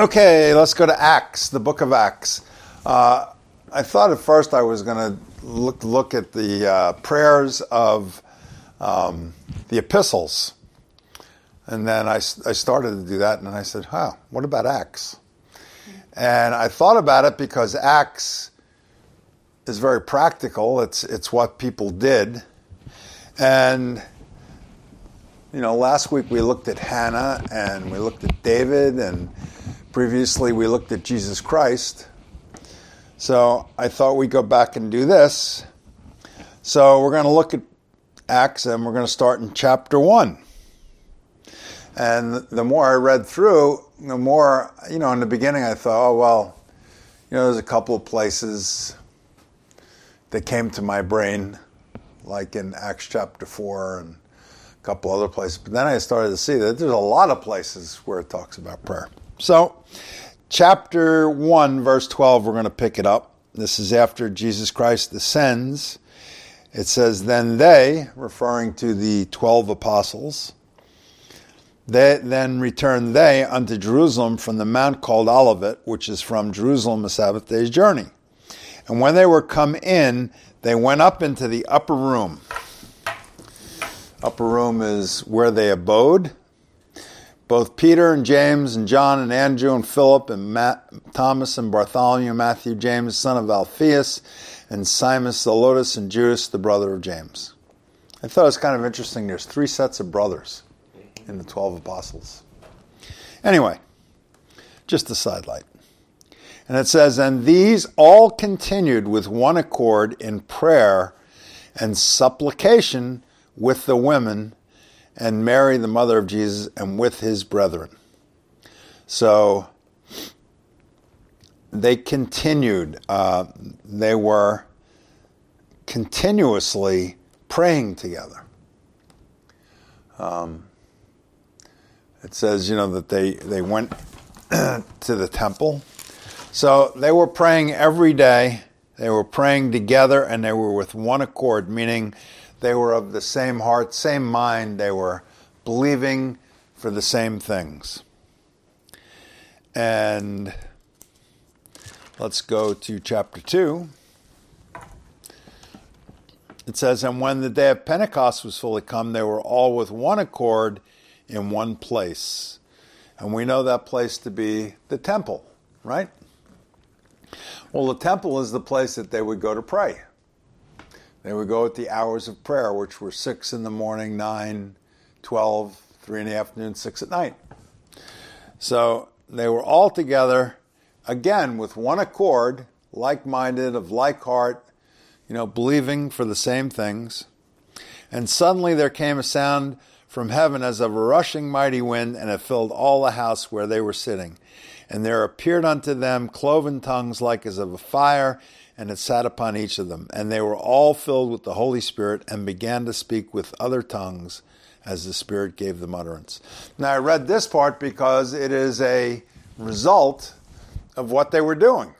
Okay, let's go to Acts, the book of Acts. I thought at first I was going to look at the prayers of the epistles. And then I started to do that, and then I said, what about Acts? And I thought about it because Acts is very practical. It's what people did. And, last week we looked at Hannah, and we looked at David, and previously we looked at Jesus Christ. So I thought we'd go back and do this. So we're going to look at Acts, and we're going to start in chapter 1. And the more I read through, the more, in the beginning I thought, there's a couple of places that came to my brain, like in Acts chapter 4 and a couple other places. But then I started to see that there's a lot of places where it talks about prayer. So, chapter 1, verse 12, we're going to pick it up. This is after Jesus Christ ascends. It says, then they, referring to the 12 apostles, then returned they unto Jerusalem from the mount called Olivet, which is from Jerusalem a Sabbath day's journey. And when they were come in, they went up into the upper room. Upper room is where they abode. Both Peter and James and John and Andrew and Philip and Thomas and Bartholomew, Matthew, James, son of Alphaeus, and Simon Zelotes and Judas, the brother of James. I thought it was kind of interesting. There's 3 sets of brothers in the 12 apostles. Anyway, just a sidelight. And it says, and these all continued with one accord in prayer and supplication with the women and Mary, the mother of Jesus, and with his brethren. So they continued. They were continuously praying together. It says, that they went to the temple. So they were praying every day. They were praying together, and they were with one accord, meaning they were of the same heart, same mind. They were believing for the same things. And let's go to chapter 2. It says, and when the day of Pentecost was fully come, they were all with one accord in one place. And we know that place to be the temple, right? Well, the temple is the place that they would go to pray. They would go at the hours of prayer, which were 6 in the morning, 9, 12, 3 in the afternoon, 6 at night. So they were all together, again, with one accord, like-minded, of like heart, believing for the same things. And suddenly there came a sound from heaven as of a rushing mighty wind, and it filled all the house where they were sitting. And there appeared unto them cloven tongues like as of a fire, and it sat upon each of them. And they were all filled with the Holy Spirit, and began to speak with other tongues as the Spirit gave them utterance. Now I read this part because it is a result of what they were doing.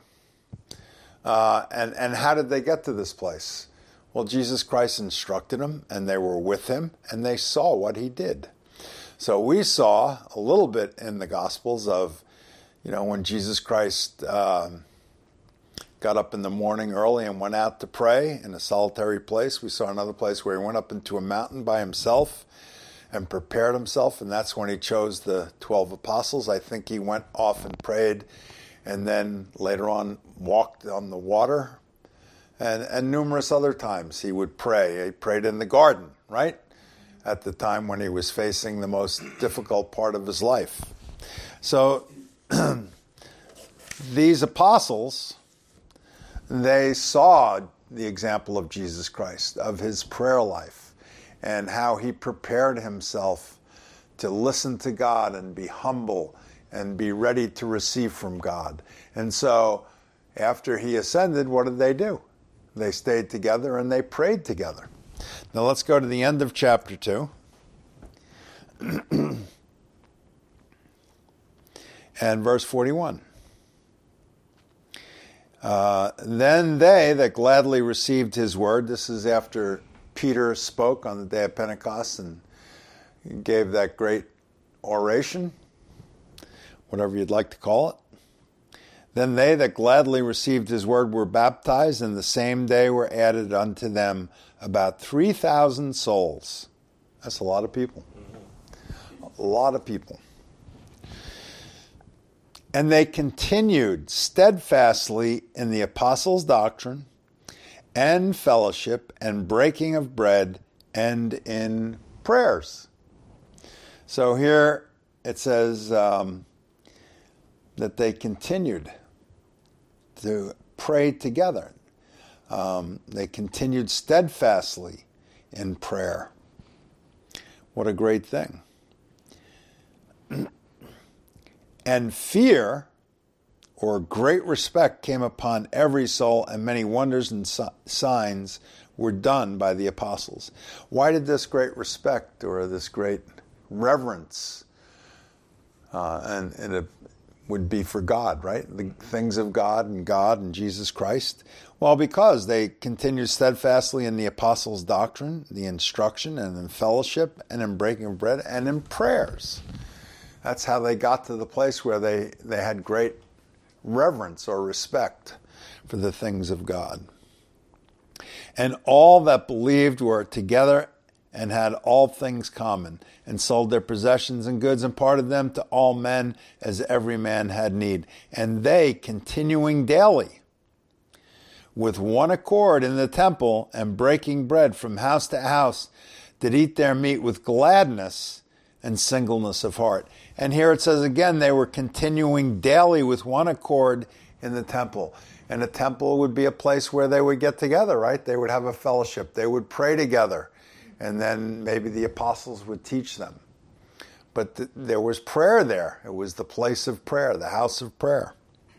And how did they get to this place? Well, Jesus Christ instructed them, and they were with him, and they saw what he did. So we saw a little bit in the Gospels of, when Jesus Christ got up in the morning early and went out to pray in a solitary place. We saw another place where he went up into a mountain by himself and prepared himself, and that's when he chose the 12 apostles. I think he went off and prayed, and then later on walked on the water. And numerous other times he would pray. He prayed in the garden, right? At the time when he was facing the most difficult part of his life. So these apostles, they saw the example of Jesus Christ, of his prayer life, and how he prepared himself to listen to God and be humble and be ready to receive from God. And so after he ascended, what did they do? They stayed together and they prayed together. Now let's go to the end of chapter 2. And verse 41. Then they that gladly received his word, this is after Peter spoke on the day of Pentecost and gave that great oration. whatever you'd like to call it. Then they that gladly received his word were baptized, and the same day were added unto them about 3,000 souls. That's a lot of people. A lot of people. And they continued steadfastly in the apostles' doctrine and fellowship and breaking of bread and in prayers. So here it says that they continued to pray together. They continued steadfastly in prayer. What a great thing. And fear, or great respect, came upon every soul, and many wonders and signs were done by the apostles. Why did this great respect or this great reverence, and it would be for God, right? The things of God and Jesus Christ. Well, because they continued steadfastly in the apostles' doctrine, the instruction, and in fellowship, and in breaking of bread, and in prayers. That's how they got to the place where they had great reverence or respect for the things of God. And all that believed were together and had all things common, and sold their possessions and goods, and parted them to all men as every man had need. And they, continuing daily with one accord in the temple, and breaking bread from house to house, did eat their meat with gladness and singleness of heart. And here it says again, they were continuing daily with one accord in the temple. And the temple would be a place where they would get together, right? They would have a fellowship. They would pray together. And then maybe the apostles would teach them. But there was prayer there. It was the place of prayer, the house of prayer.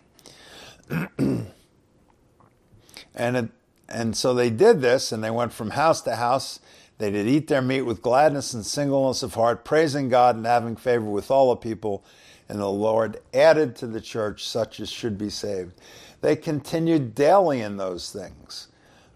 And so they did this, and they went from house to house. They did eat their meat with gladness and singleness of heart, praising God and having favor with all the people. And the Lord added to the church such as should be saved. They continued daily in those things.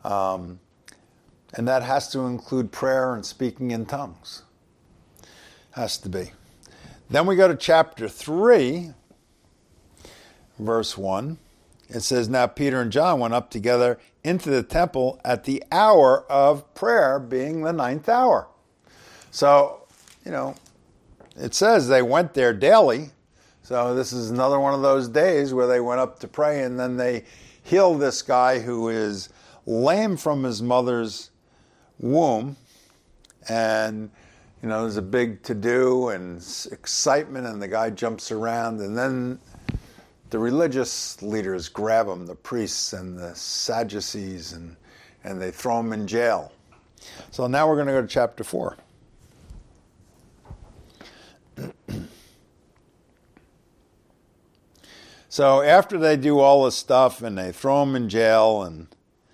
And that has to include prayer and speaking in tongues. Has to be. Then we go to chapter 3, verse 1. It says, Now Peter and John went up together into the temple at the hour of prayer, being the 9th hour. So, it says they went there daily. So this is another one of those days where they went up to pray, and then they healed this guy who is lame from his mother's womb. And, there's a big to-do and excitement, and the guy jumps around, and then the religious leaders grab him, the priests and the Sadducees, and they throw him in jail. So now we're going to go to chapter 4. So after they do all this stuff and they throw him in jail and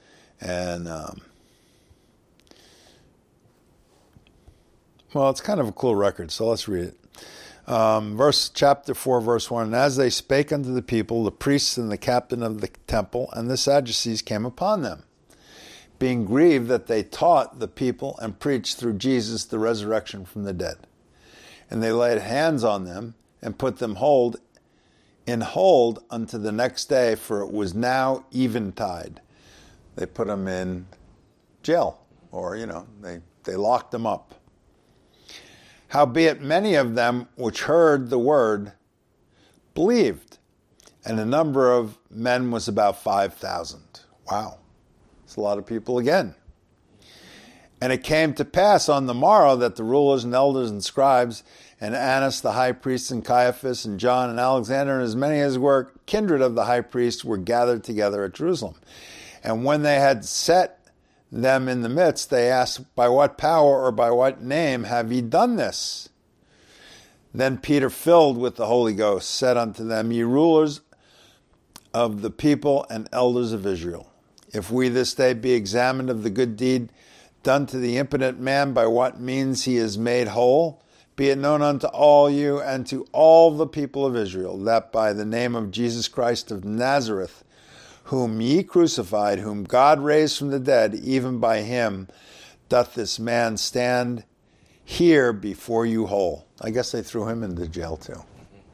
well, it's kind of a cool record, so let's read it. Chapter 4, verse 1, And as they spake unto the people, the priests and the captain of the temple and the Sadducees came upon them, being grieved that they taught the people and preached through Jesus the resurrection from the dead. And they laid hands on them and put them in hold unto the next day, for it was now eventide. They put them in jail, or, they locked them up. Howbeit many of them which heard the word believed, and the number of men was about 5,000. Wow, it's a lot of people again. And it came to pass on the morrow that the rulers and elders and scribes, and Annas the high priest, and Caiaphas, and John, and Alexander, and as many as were kindred of the high priest, were gathered together at Jerusalem. And when they had set them in the midst, they asked, By what power or by what name have ye done this? Then Peter, filled with the Holy Ghost, said unto them, Ye rulers of the people and elders of Israel, if we this day be examined of the good deed done to the impotent man, by what means he is made whole, be it known unto all you and to all the people of Israel, that by the name of Jesus Christ of Nazareth, whom ye crucified, whom God raised from the dead, even by him doth this man stand here before you whole. I guess they threw him into jail too.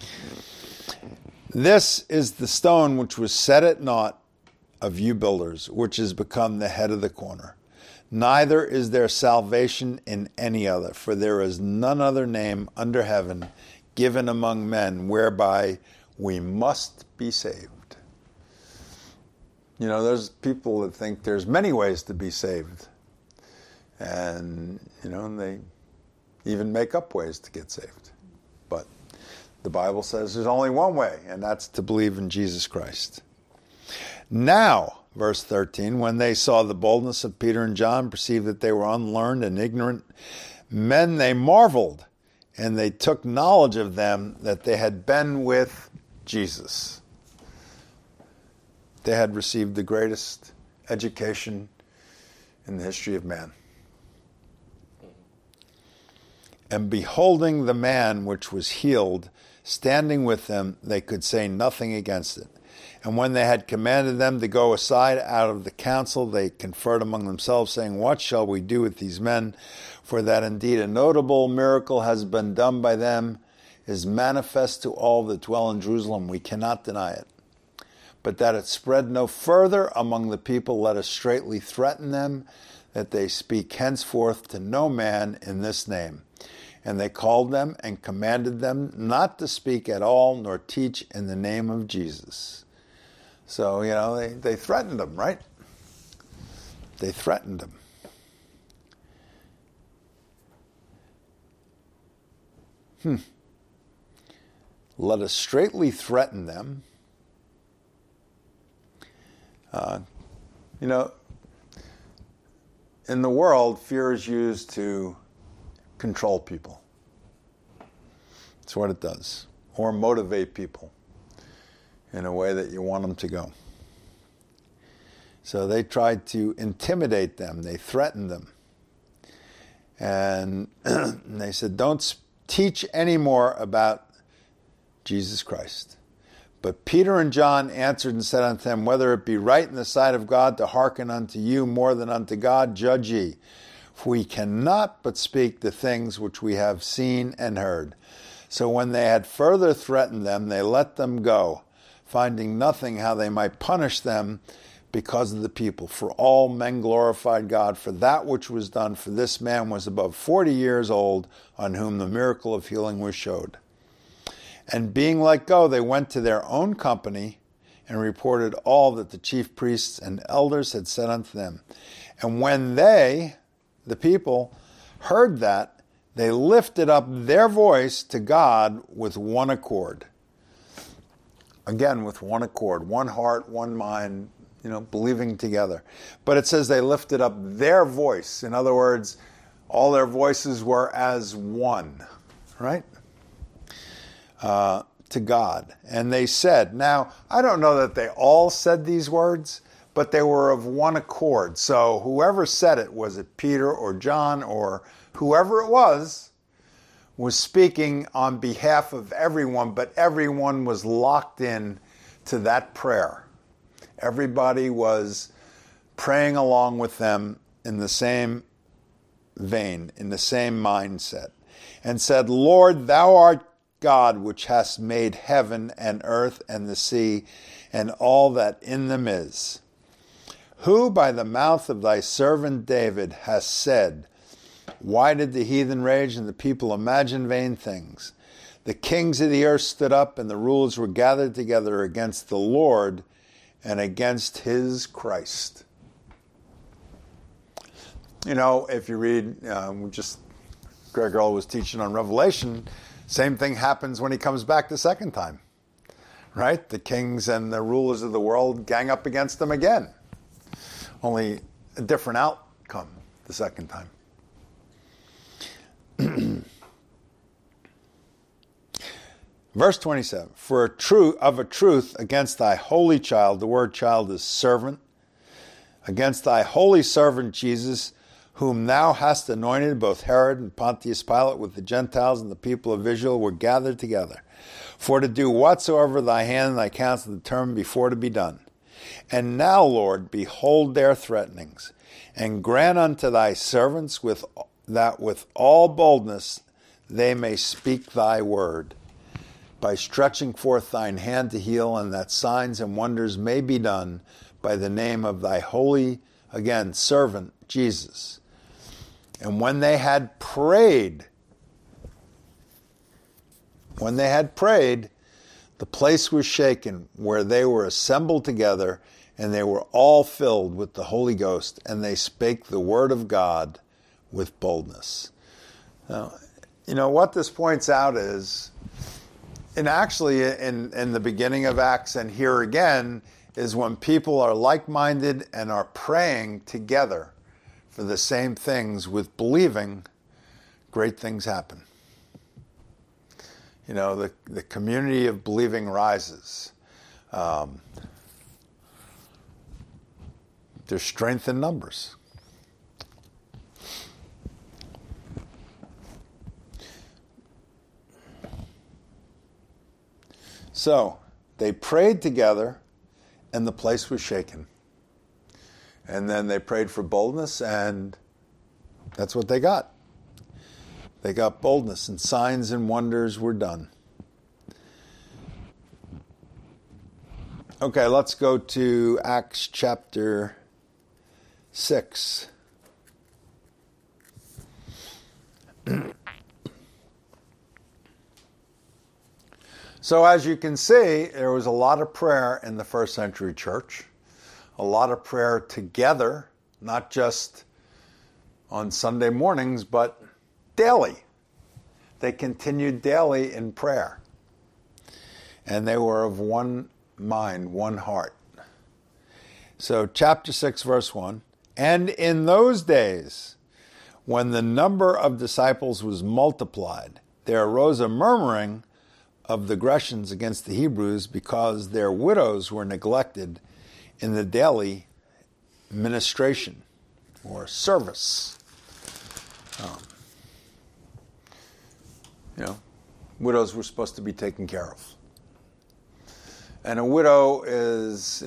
This is the stone which was set at naught of you builders, which has become the head of the corner. Neither is there salvation in any other, for there is none other name under heaven given among men whereby we must be saved. You know, there's people that think there's many ways to be saved. And, you know, they even make up ways to get saved. But the Bible says there's only one way, and that's to believe in Jesus Christ. Now, verse 13, when they saw the boldness of Peter and John, perceived that they were unlearned and ignorant men, they marveled, and they took knowledge of them that they had been with Jesus. They had received the greatest education in the history of man. And beholding the man which was healed, standing with them, they could say nothing against it. And when they had commanded them to go aside out of the council, they conferred among themselves, saying, what shall we do with these men? For that indeed a notable miracle has been done by them, is manifest to all that dwell in Jerusalem. We cannot deny it. But that it spread no further among the people, let us straitly threaten them, that they speak henceforth to no man in this name. And they called them and commanded them not to speak at all, nor teach in the name of Jesus. So, you know, they threatened them, right? They threatened them. Let us straitly threaten them. You know, in the world, fear is used to control people. That's what it does. Or motivate people in a way that you want them to go. So they tried to intimidate them. They threatened them. And they said, don't teach anymore about Jesus Christ. But Peter and John answered and said unto them, whether it be right in the sight of God to hearken unto you more than unto God, judge ye. For we cannot but speak the things which we have seen and heard. So when they had further threatened them, they let them go, finding nothing how they might punish them because of the people. For all men glorified God, for that which was done for this man was above 40 years old, on whom the miracle of healing was showed. And being let go, they went to their own company and reported all that the chief priests and elders had said unto them. And when they, the people, heard that, they lifted up their voice to God with one accord. Again, with one accord, one heart, one mind, you know, believing together. But it says they lifted up their voice. In other words, all their voices were as one, right? To God. And they said, now, I don't know that they all said these words, but they were of one accord. So whoever said it, was it Peter or John or whoever it was speaking on behalf of everyone, but everyone was locked in to that prayer. Everybody was praying along with them in the same vein, in the same mindset, and said, Lord, thou art God, which hast made heaven and earth and the sea and all that in them is, who by the mouth of thy servant David hast said, why did the heathen rage and the people imagine vain things? The kings of the earth stood up and the rulers were gathered together against the Lord and against his Christ. You know, if you read, Greg Earl was teaching on Revelation, same thing happens when he comes back the second time, right? The kings and the rulers of the world gang up against him again. Only a different outcome the second time. Verse 27, for of a truth against thy holy child, the word child is servant, against thy holy servant Jesus, whom thou hast anointed, both Herod and Pontius Pilate with the Gentiles and the people of Israel were gathered together, for to do whatsoever thy hand and thy counsel determined before to be done. And now, Lord, behold their threatenings, and grant unto thy servants that with all boldness they may speak thy word. by stretching forth thine hand to heal, and that signs and wonders may be done by the name of thy holy, again, servant, Jesus. And when they had prayed, the place was shaken where they were assembled together, and they were all filled with the Holy Ghost, and they spake the word of God with boldness. Now, what this points out is, and actually in the beginning of Acts and here again, is when people are like-minded and are praying together for the same things with believing, great things happen. The community of believing rises. There's strength in numbers. So, they prayed together, and the place was shaken. And then they prayed for boldness, and that's what they got. They got boldness, and signs and wonders were done. Okay, let's go to Acts chapter 6. So as you can see, there was a lot of prayer in the first century church. A lot of prayer together, not just on Sunday mornings, but daily. They continued daily in prayer. And they were of one mind, one heart. So chapter 6, verse 1, and in those days, when the number of disciples was multiplied, there arose a murmuring of the Grecians against the Hebrews because their widows were neglected in the daily ministration or service. Widows were supposed to be taken care of. And a widow is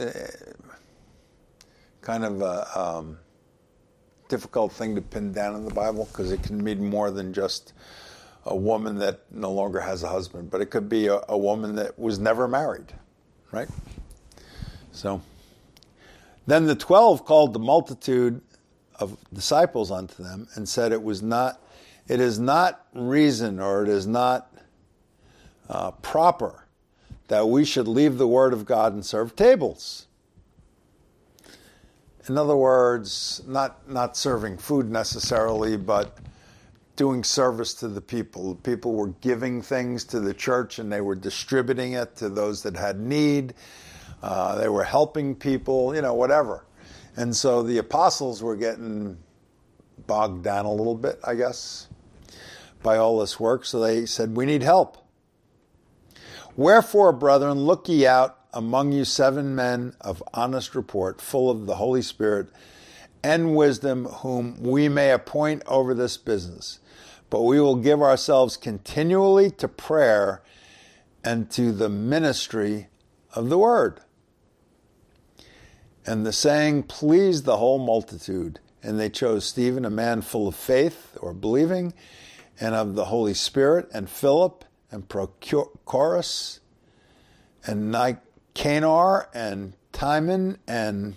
kind of a difficult thing to pin down in the Bible because it can mean more than just a woman that no longer has a husband, but it could be a woman that was never married, right? So, then the 12 called the multitude of disciples unto them and said, it is not reason, or it is not proper that we should leave the word of God and serve tables. In other words, not serving food necessarily, but doing service to the people. People were giving things to the church and they were distributing it to those that had need. They were helping people, whatever. And so the apostles were getting bogged down a little bit, I guess, by all this work. So they said, we need help. Wherefore, brethren, look ye out among you 7 men of honest report, full of the Holy Spirit and wisdom, whom we may appoint over this business. But we will give ourselves continually to prayer and to the ministry of the word. And the saying pleased the whole multitude. And they chose Stephen, a man full of faith, or believing, and of the Holy Spirit, and Philip, and Prochorus, and Nicanor, and Timon, and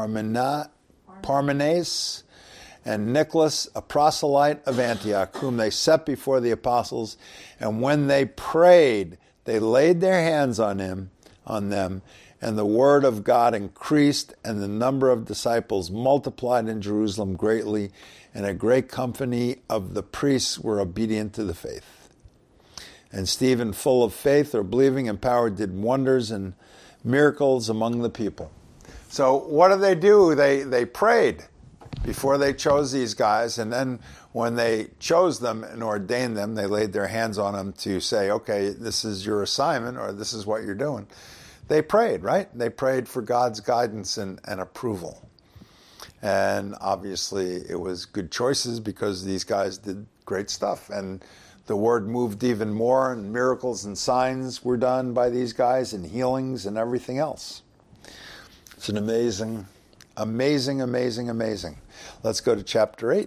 Parmenas, and Nicholas, a proselyte of Antioch, whom they set before the apostles. And when they prayed, they laid their hands on them, and the word of God increased, and the number of disciples multiplied in Jerusalem greatly, and a great company of the priests were obedient to the faith. And Stephen, full of faith or believing and power, did wonders and miracles among the people. So what did they do? They prayed before they chose these guys, and then when they chose them and ordained them, they laid their hands on them to say, okay, this is your assignment, or this is what you're doing. They prayed, right? They prayed for God's guidance and approval. And obviously it was good choices because these guys did great stuff. And the word moved even more, and miracles and signs were done by these guys, and healings and everything else. It's an amazing, amazing, amazing, amazing. Let's go to chapter 8.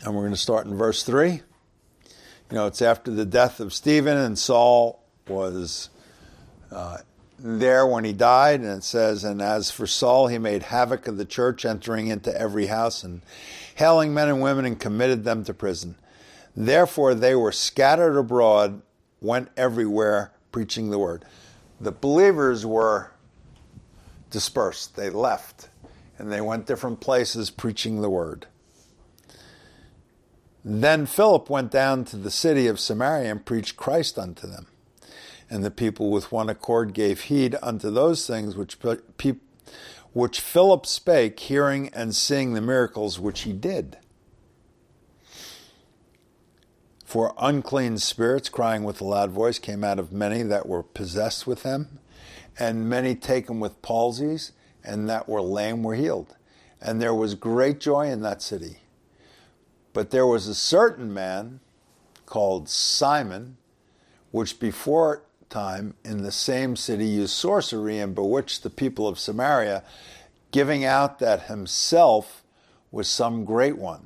And we're going to start in verse 3. You know, it's after the death of Stephen, and Saul was there when he died. And it says, and as for Saul, he made havoc of the church, entering into every house and hailing men and women, and committed them to prison. Therefore they were scattered abroad, went everywhere, preaching the word. The believers were dispersed. They left, and they went different places preaching the word. Then Philip went down to the city of Samaria and preached Christ unto them. And the people with one accord gave heed unto those things which Philip spake, hearing and seeing the miracles which he did. For unclean spirits, crying with a loud voice, came out of many that were possessed with them, and many taken with palsies, and that were lame were healed. And there was great joy in that city. But there was a certain man called Simon, which before time in the same city used sorcery and bewitched the people of Samaria, giving out that himself was some great one,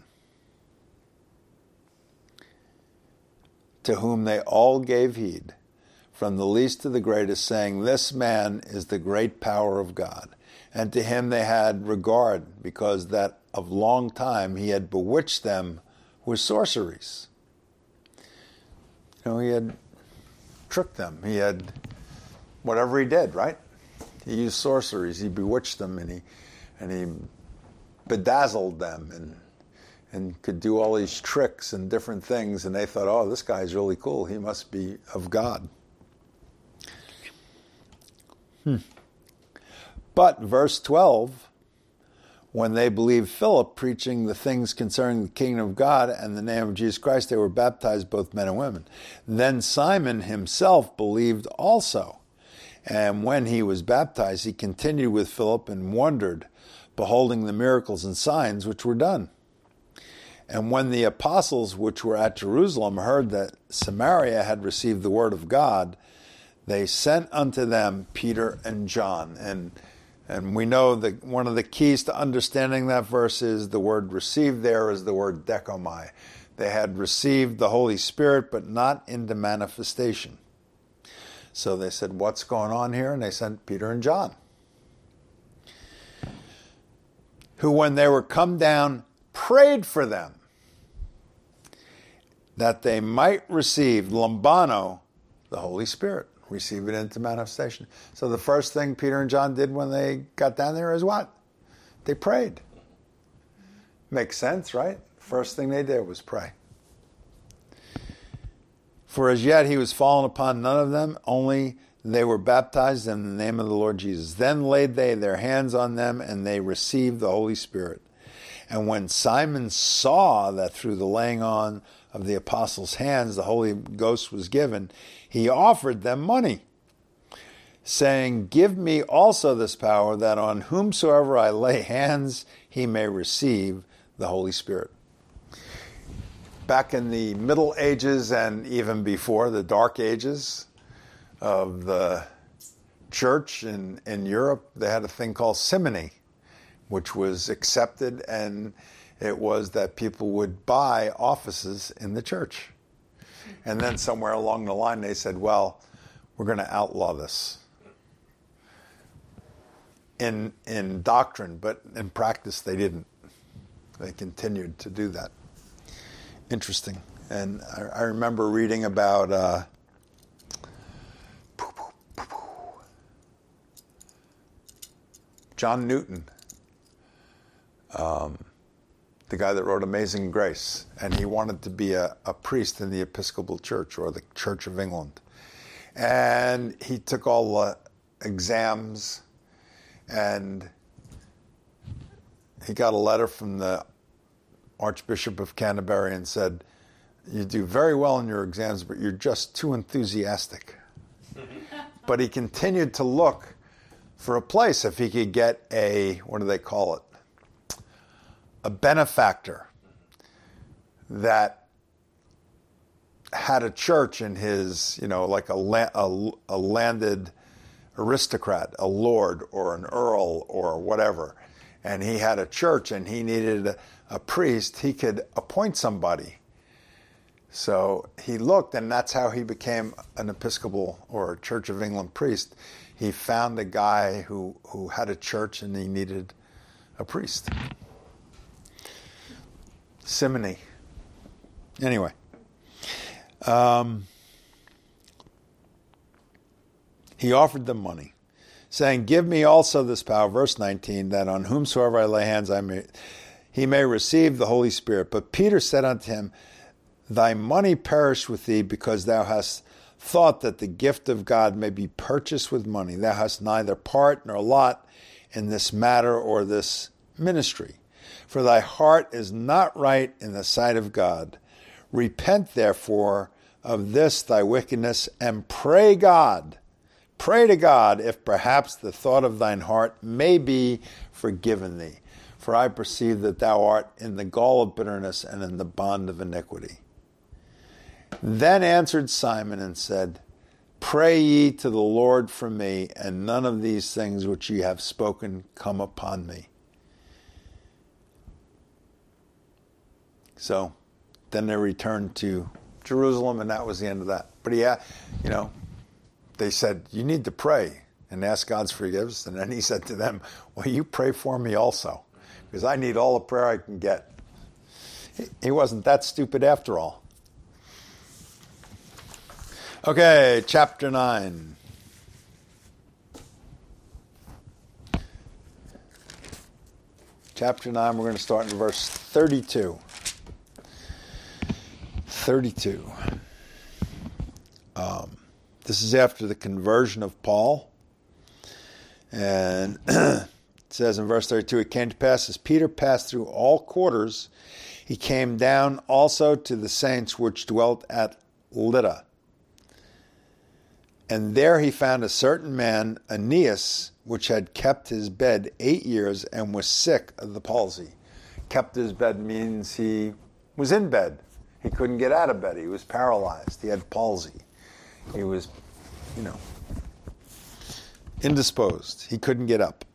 to whom they all gave heed, from the least to the greatest, saying, this man is the great power of God. And to him they had regard, because that of long time he had bewitched them with sorceries. You know, he had tricked them. He had, whatever he did, right? He used sorceries. He bewitched them, and he bedazzled them, and could do all these tricks and different things. And they thought, oh, this guy's really cool. He must be of God. But verse 12, when they believed Philip preaching the things concerning the kingdom of God and the name of Jesus Christ, they were baptized, both men and women. Then Simon himself believed also. And when he was baptized, he continued with Philip and wondered, beholding the miracles and signs which were done. And when the apostles which were at Jerusalem heard that Samaria had received the word of God, they sent unto them Peter and John. And we know that one of the keys to understanding that verse is the word received there is the word dekomai. They had received the Holy Spirit, but not into manifestation. So they said, what's going on here? And they sent Peter and John, who, when they were come down, prayed for them, that they might receive lambano, the Holy Spirit, receive it into manifestation. So the first thing Peter and John did when they got down there is what? They prayed. Makes sense, right? First thing they did was pray. For as yet he was fallen upon none of them, only they were baptized in the name of the Lord Jesus. Then laid they their hands on them, and they received the Holy Spirit. And when Simon saw that through the laying on of the apostles' hands the Holy Ghost was given, he offered them money, saying, give me also this power, that on whomsoever I lay hands, he may receive the Holy Spirit. Back in the Middle Ages and even before, the Dark Ages of the church in Europe, they had a thing called simony, which was accepted, and it was that people would buy offices in the church. And then somewhere along the line they said, well, we're going to outlaw this in doctrine, but in practice they didn't. They continued to do that. Interesting. And I remember reading about John Newton, the guy that wrote Amazing Grace, and he wanted to be a priest in the Episcopal Church or the Church of England. And he took all the exams, and he got a letter from the Archbishop of Canterbury and said, you do very well in your exams, but you're just too enthusiastic. But he continued to look for a place if he could get a, what do they call it? A benefactor that had a church in his, like a landed aristocrat, a lord or an earl or whatever. and he had a church and he needed a priest, he could appoint somebody. So he looked, and that's how he became an Episcopal or Church of England priest. He found a guy who had a church and he needed a priest. Simony. Anyway. He offered them money, saying, "Give me also this power," verse 19, "that on whomsoever I lay hands he may receive the Holy Spirit." But Peter said unto him, "Thy money perish with thee, because thou hast thought that the gift of God may be purchased with money. Thou hast neither part nor lot in this matter or this ministry. For thy heart is not right in the sight of God. Repent therefore of this thy wickedness, and pray to God, if perhaps the thought of thine heart may be forgiven thee. For I perceive that thou art in the gall of bitterness and in the bond of iniquity." Then answered Simon and said, "Pray ye to the Lord for me, and none of these things which ye have spoken come upon me." So then they returned to Jerusalem, and that was the end of that. But they said, "You need to pray and ask God's forgiveness." And then he said to them, "Well, you pray for me also, because I need all the prayer I can get." He wasn't that stupid after all. Okay, chapter 9. Chapter 9, we're going to start in verse 32. 32. This is after the conversion of Paul. And it says in verse 32, "It came to pass, as Peter passed through all quarters, he came down also to the saints which dwelt at Lydda. And there he found a certain man, Aeneas, which had kept his bed 8 years and was sick of the palsy." Kept his bed means he was in bed. He couldn't get out of bed. He was paralyzed. He had palsy. He was, indisposed. He couldn't get up.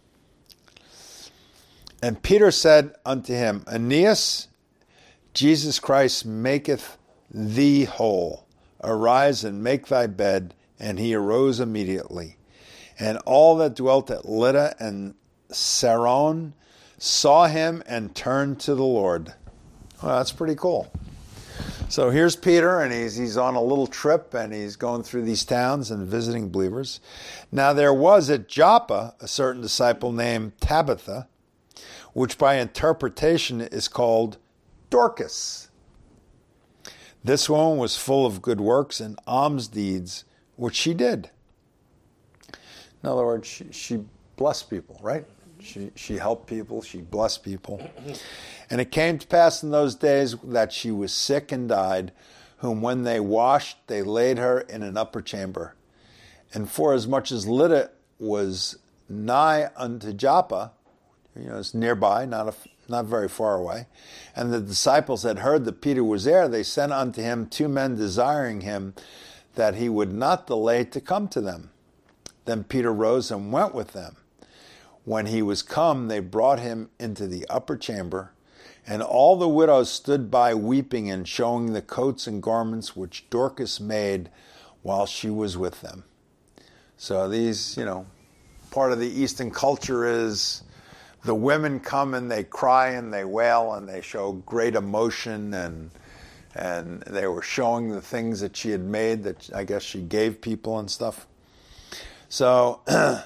And Peter said unto him, "Aeneas, Jesus Christ maketh thee whole. Arise and make thy bed." And he arose immediately. And all that dwelt at Lydda and Saron saw him and turned to the Lord. Well, that's pretty cool. So here's Peter, and he's on a little trip, and he's going through these towns and visiting believers. Now there was at Joppa a certain disciple named Tabitha, which by interpretation is called Dorcas. This woman was full of good works and alms deeds, which she did. In other words, she blessed people, right? She helped people, she blessed people. And it came to pass in those days that she was sick and died, whom when they washed, they laid her in an upper chamber. And forasmuch as Lydda was nigh unto Joppa, it's nearby, not very far away, and the disciples had heard that Peter was there, they sent unto him 2 men desiring him that he would not delay to come to them. Then Peter rose and went with them. When he was come, they brought him into the upper chamber, and all the widows stood by weeping and showing the coats and garments which Dorcas made while she was with them. So these, part of the Eastern culture is the women come and they cry and they wail and they show great emotion, and they were showing the things that she had made that I guess she gave people and stuff. So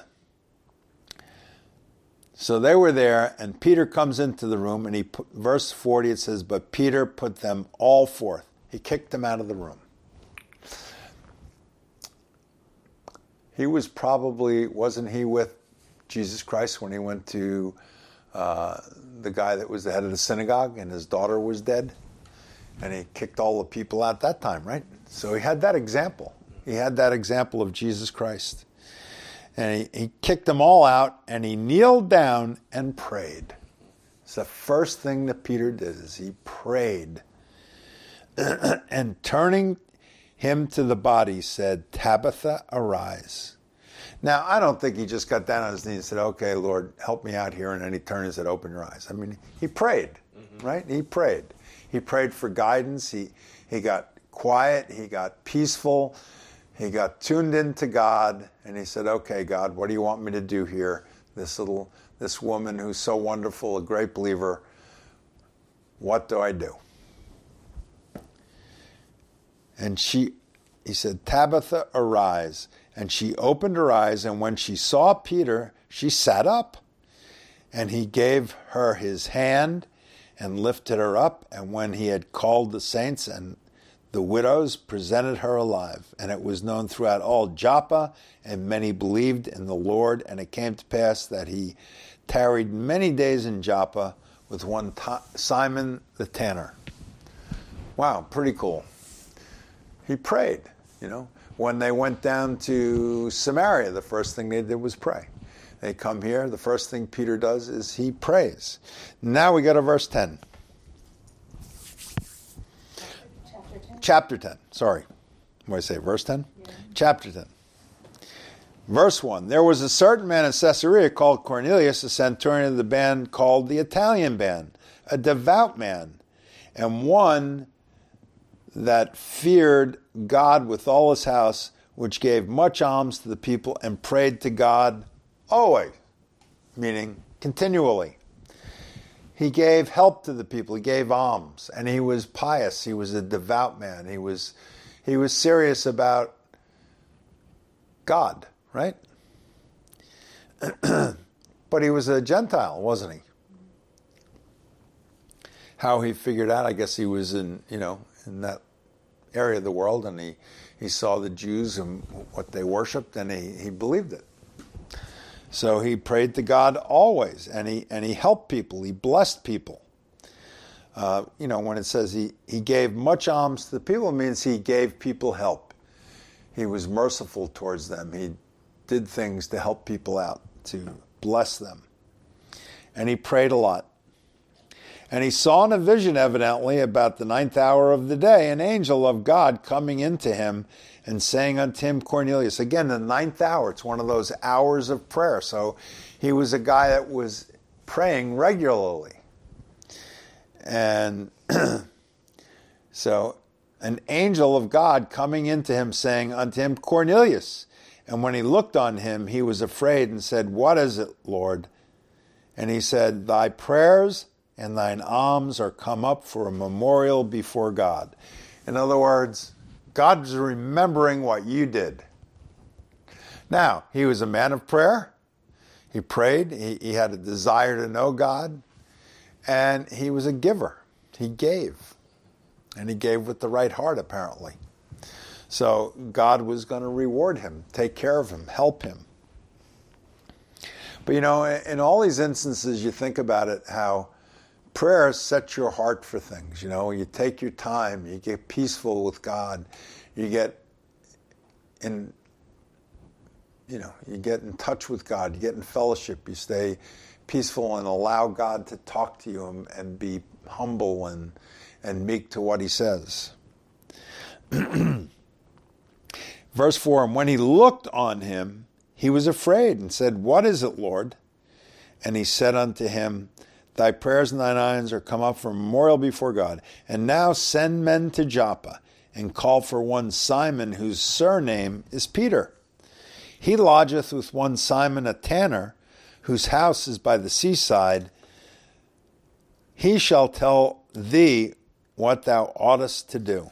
So they were there, and Peter comes into the room, and verse 40, it says, "But Peter put them all forth." He kicked them out of the room. He was wasn't he with Jesus Christ when he went to the guy that was the head of the synagogue, and his daughter was dead? And he kicked all the people out that time, right? So he had that example. He had that example of Jesus Christ. And he kicked them all out, and he kneeled down and prayed. It's the first thing that Peter did, is he prayed. And turning him to the body, said, "Tabitha, arise." Now, I don't think he just got down on his knees and said, okay, Lord, help me out here. And then he turned and said, open your eyes. I mean, he prayed, right? He prayed. He prayed for guidance. He got quiet. He got peaceful. He got tuned into God. And he said, okay, God, what do you want me to do here? This woman who's so wonderful, a great believer, what do I do? And he said, Tabitha, arise. And she opened her eyes, and when she saw Peter, she sat up. And he gave her his hand and lifted her up. And when he had called the saints and the widows, presented her alive. And it was known throughout all Joppa, and many believed in the Lord. And it came to pass that he tarried many days in Joppa with one Simon the tanner. Wow, pretty cool. He prayed, When they went down to Samaria, the first thing they did was pray. They come here, the first thing Peter does is he prays. Now we go to verse 10. Chapter 10, sorry. What did I say, verse 10? Yeah. Chapter 10. Verse 1, there was a certain man in Caesarea called Cornelius, a centurion of the band called the Italian band, a devout man, and one that feared God with all his house, which gave much alms to the people and prayed to God always, meaning continually. He gave help to the people. He gave alms, and he was pious. He was a devout man. He was serious about God, right? But he was a Gentile, wasn't he? How he figured out, I guess he was in that area of the world, and he saw the Jews and what they worshipped, and he believed it. So he prayed to God always, and he helped people. He blessed people. When it says he gave much alms to the people, it means he gave people help. He was merciful towards them. He did things to help people out, to bless them. And he prayed a lot. And he saw in a vision, evidently, about the 9th hour of the day, an angel of God coming into him and saying unto him, Cornelius. Again, the 9th hour, it's one of those hours of prayer. So he was a guy that was praying regularly. And so an angel of God coming into him, saying unto him, Cornelius. And when he looked on him, he was afraid and said, What is it, Lord? And he said, Thy prayers and thine alms are come up for a memorial before God. In other words, God's remembering what you did. Now, he was a man of prayer. He prayed. He had a desire to know God. And he was a giver. He gave. And he gave with the right heart, apparently. So God was going to reward him, take care of him, help him. But in all these instances, you think about it, how prayer sets your heart for things. You take your time, you get peaceful with God, you get in touch with God, you get in fellowship, you stay peaceful and allow God to talk to you and be humble and meek to what he says. Verse 4, and when he looked on him, he was afraid and said, What is it, Lord? And he said unto him, Thy prayers and thine alms are come up for a memorial before God. And now send men to Joppa, and call for one Simon, whose surname is Peter. He lodgeth with one Simon a tanner, whose house is by the seaside. He shall tell thee what thou oughtest to do.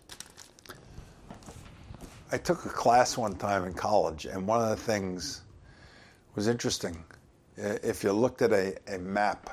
I took a class one time in college, and one of the things was interesting. If you looked at a map,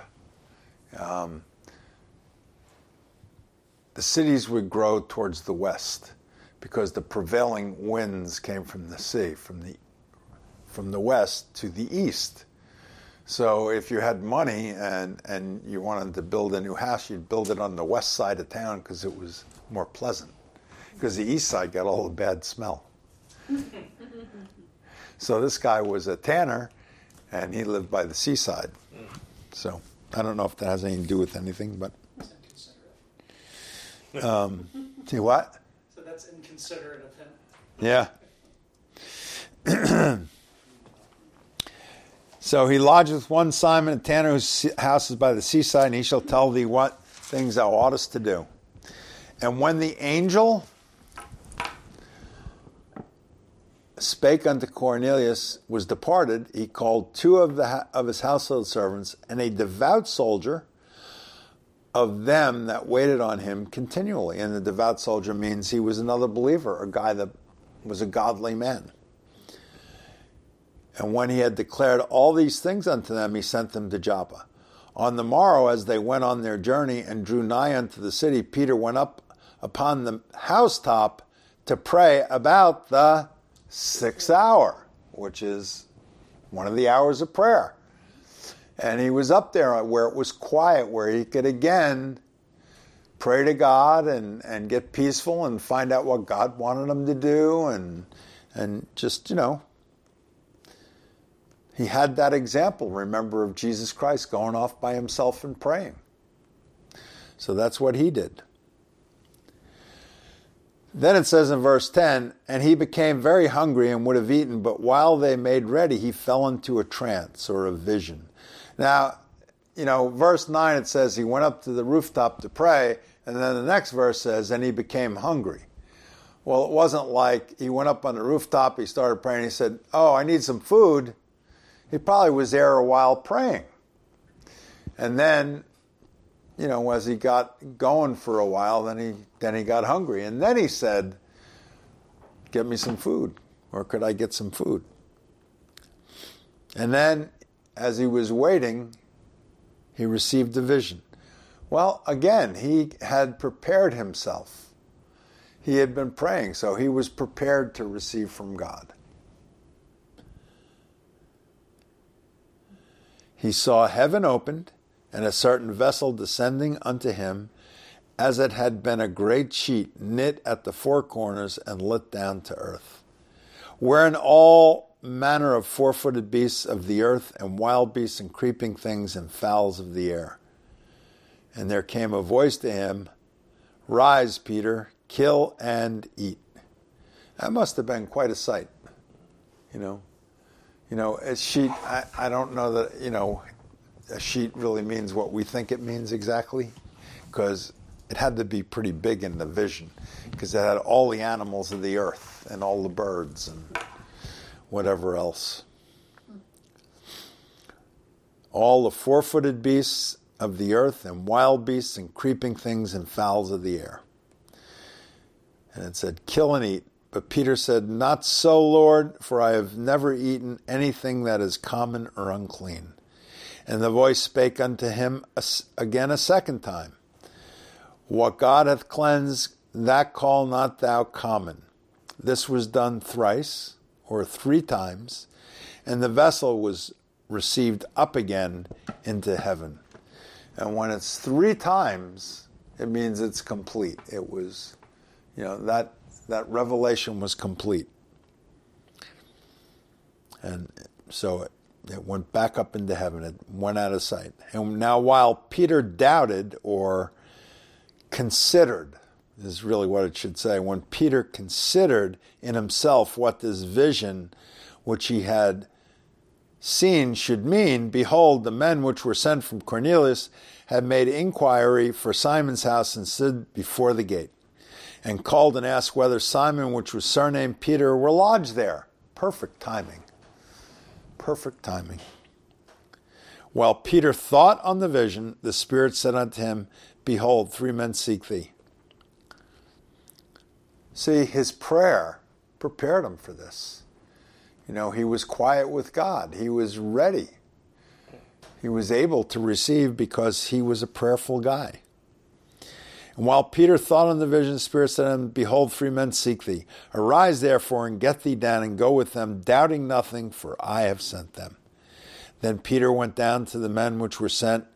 the cities would grow towards the west because the prevailing winds came from the sea, from the west to the east. So if you had money and you wanted to build a new house, you'd build it on the west side of town because it was more pleasant. Because the east side got all the bad smell. So this guy was a tanner, and he lived by the seaside. So I don't know if that has anything to do with anything, but... See what? So that's inconsiderate of him. Yeah. So he lodged with one Simon, a tanner, whose house is by the seaside, and he shall tell thee what things thou oughtest to do. And when the angel spake unto Cornelius was departed, he called two of his household servants and a devout soldier of them that waited on him continually. And the devout soldier means he was another believer, a guy that was a godly man. And when he had declared all these things unto them, he sent them to Joppa. On the morrow, as they went on their journey and drew nigh unto the city, Peter went up upon the housetop to pray about the 6th hour, which is one of the hours of prayer. And he was up there where it was quiet, where he could again pray to God and get peaceful and find out what God wanted him to do and just, he had that example, remember, of Jesus Christ going off by himself and praying. So that's what he did. Then it says in verse 10, and he became very hungry and would have eaten, but while they made ready, he fell into a trance or a vision. Now, verse 9, it says he went up to the rooftop to pray, and then the next verse says, and he became hungry. Well, it wasn't like he went up on the rooftop, he started praying, he said, oh, I need some food. He probably was there a while praying. And then, as he got going for a while, then he got hungry. And then he said, get me some food, or could I get some food? And then, as he was waiting, he received a vision. Well, again, he had prepared himself. He had been praying, so he was prepared to receive from God. He saw heaven opened, and a certain vessel descending unto him, as it had been a great sheet knit at the four corners and let down to earth, wherein all manner of four-footed beasts of the earth, and wild beasts, and creeping things, and fowls of the air. And there came a voice to him, rise, Peter, kill and eat. That must have been quite a sight, a sheet, I don't know that, a sheet really means what we think it means exactly, because it had to be pretty big in the vision, because it had all the animals of the earth and all the birds and whatever else. All the four-footed beasts of the earth and wild beasts and creeping things and fowls of the air. And it said, kill and eat. But Peter said, not so, Lord, for I have never eaten anything that is common or unclean. And the voice spake unto him again a second time, what God hath cleansed, that call not thou common. This was done thrice, or 3 times, and the vessel was received up again into heaven. And when it's 3 times, it means it's complete. It was, that revelation was complete. And so it went back up into heaven. It went out of sight. And now while Peter doubted or considered, this is really what it should say, when Peter considered in himself what this vision which he had seen should mean, behold, the men which were sent from Cornelius had made inquiry for Simon's house and stood before the gate, and called and asked whether Simon, which was surnamed Peter, were lodged there. Perfect timing. Perfect timing. While Peter thought on the vision, the Spirit said unto him, behold, 3 men seek thee. See, his prayer prepared him for this. He was quiet with God. He was ready. He was able to receive because he was a prayerful guy. And while Peter thought on the vision, the Spirit said unto him, behold, 3 men seek thee. Arise therefore and get thee down and go with them, doubting nothing, for I have sent them. Then Peter went down to the men which were sent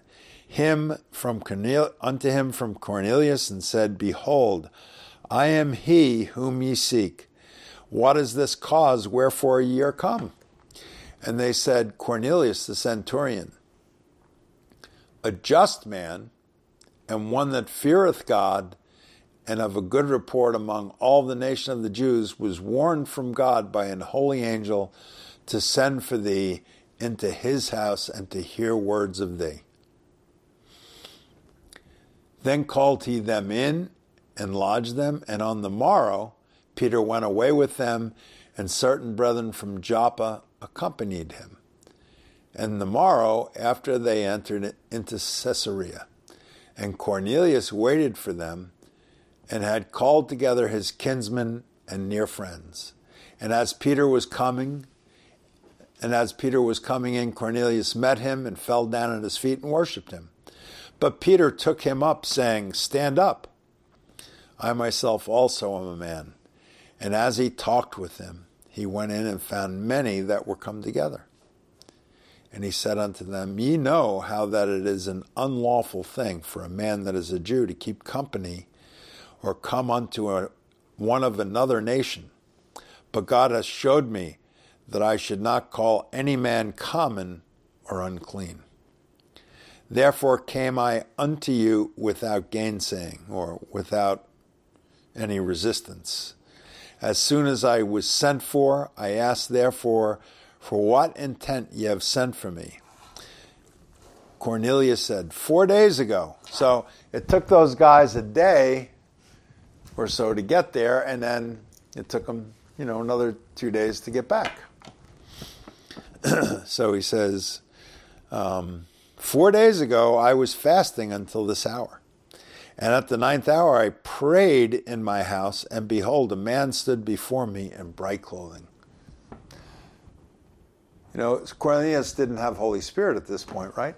unto him from Cornelius, and said, behold, I am he whom ye seek. What is this cause wherefore ye are come? And they said, Cornelius the centurion, a just man, and one that feareth God, and of a good report among all the nation of the Jews, was warned from God by an holy angel to send for thee into his house and to hear words of thee. Then called he them in and lodged them, and on the morrow Peter went away with them, and certain brethren from Joppa accompanied him. And the morrow after they entered into Caesarea, and Cornelius waited for them, and had called together his kinsmen and near friends. And as Peter was coming in, Cornelius met him and fell down at his feet and worshipped him. But Peter took him up, saying, Stand up. I myself also am a man. And as he talked with him, he went in and found many that were come together. And he said unto them, Ye know how that it is an unlawful thing for a man that is a Jew to keep company or come unto one of another nation. But God has showed me that I should not call any man common or unclean. Therefore came I unto you without gainsaying, or without any resistance. As soon as I was sent for, I asked therefore, for what intent ye have sent for me? Cornelius said, 4 days ago. So it took those guys a day or so to get there, and then it took them, another 2 days to get back. So he says, 4 days ago I was fasting until this hour. And at the 9th hour I prayed in my house, and behold, a man stood before me in bright clothing. Cornelius didn't have Holy Spirit at this point, right?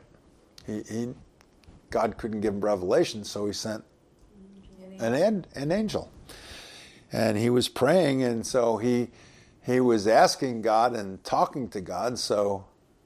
God couldn't give him revelation, so he sent an angel. And he was praying, and so he was asking God and talking to God, so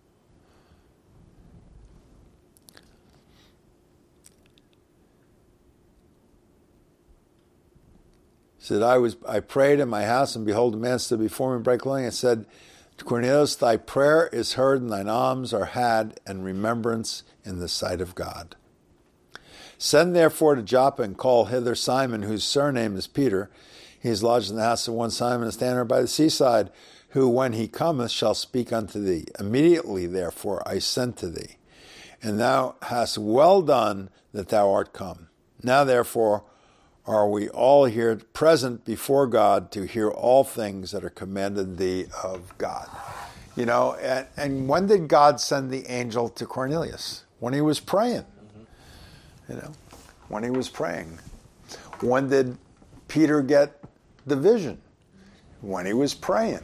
he said, I prayed in my house, and behold, a man stood before me in bright clothing, and said, Cornelius, thy prayer is heard, and thine alms are had, and remembrance in the sight of God. Send therefore to Joppa, and call hither Simon, whose surname is Peter. He is lodged in the house of one Simon, a stander by the seaside, who, when he cometh, shall speak unto thee. Immediately, therefore, I sent to thee, and thou hast well done that thou art come. Now, therefore, are we all here present before God to hear all things that are commanded thee of God. And when did God send the angel to Cornelius? When he was praying. When he was praying. When did Peter get the vision? When he was praying.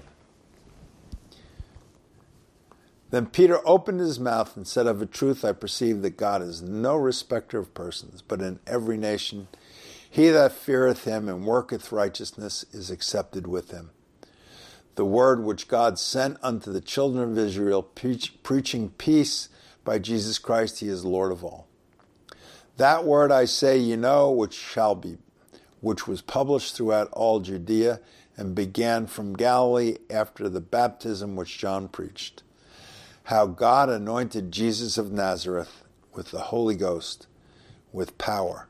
Then Peter opened his mouth and said, Of a truth I perceive that God is no respecter of persons, but in every nation he that feareth him and worketh righteousness is accepted with him. The word which God sent unto the children of Israel, preaching peace by Jesus Christ, he is Lord of all. That word I say which was published throughout all Judea, and began from Galilee after the baptism which John preached, how God anointed Jesus of Nazareth with the Holy Ghost, with power,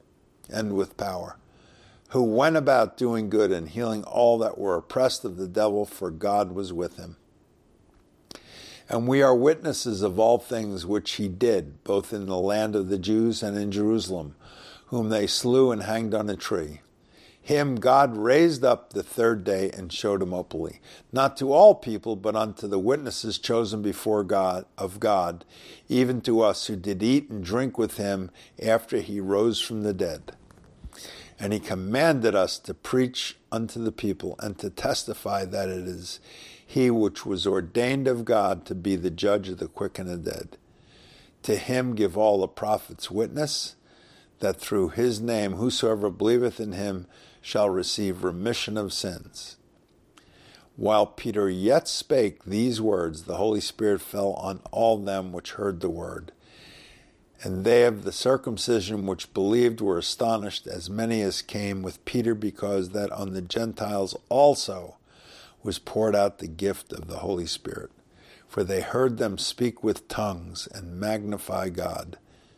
who went about doing good and healing all that were oppressed of the devil, for God was with him. And we are witnesses of all things which he did, both in the land of the Jews and in Jerusalem, whom they slew and hanged on a tree. Him God raised up the third day and showed him openly, not to all people, but unto the witnesses chosen before God, even to us who did eat and drink with him after he rose from the dead. And he commanded us to preach unto the people and to testify that it is he which was ordained of God to be the judge of the quick and the dead. To him give all the prophets witness that through his name whosoever believeth in him shall receive remission of sins. While Peter yet spake these words, the Holy Spirit fell on all them which heard the word. And they of the circumcision which believed were astonished, as many as came with Peter, because that on the Gentiles also was poured out the gift of the Holy Spirit. For they heard them speak with tongues and magnify God.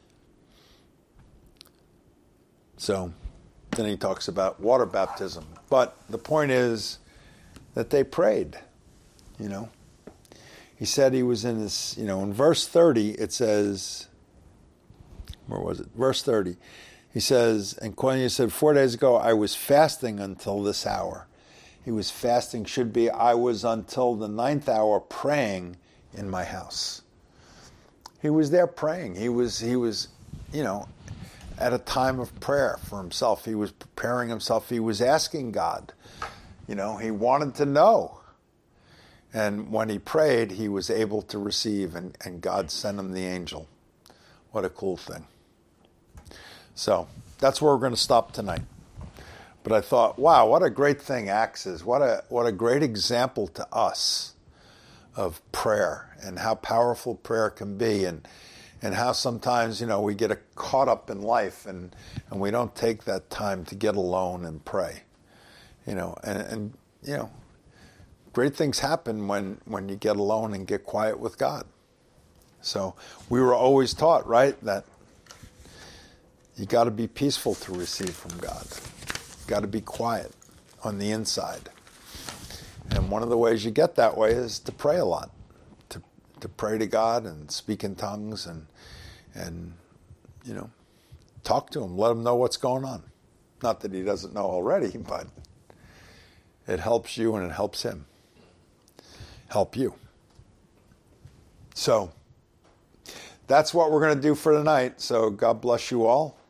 So then he talks about water baptism. But the point is that they prayed, he said he was in this, in verse 30, it says, where was it? Verse 30. He says, and Cornelius said, 4 days ago, I was fasting until this hour. He was fasting, should be, I was until the 9th hour praying in my house. He was there praying. He was, at a time of prayer for himself. He was preparing himself. He was asking God. He wanted to know. And when he prayed, he was able to receive, and God sent him the angel. What a cool thing. So that's where we're going to stop tonight. But I thought, wow, what a great thing Acts is. What a great example to us of prayer and how powerful prayer can be, and how sometimes, we get caught up in life and we don't take that time to get alone and pray. Great things happen when you get alone and get quiet with God. So we were always taught, right, that you got to be peaceful to receive from God. You got to be quiet on the inside. And one of the ways you get that way is to pray a lot, to pray to God and speak in tongues and talk to him, let him know what's going on. Not that he doesn't know already, but it helps you and it helps him help you. So that's what we're going to do for tonight. So God bless you all.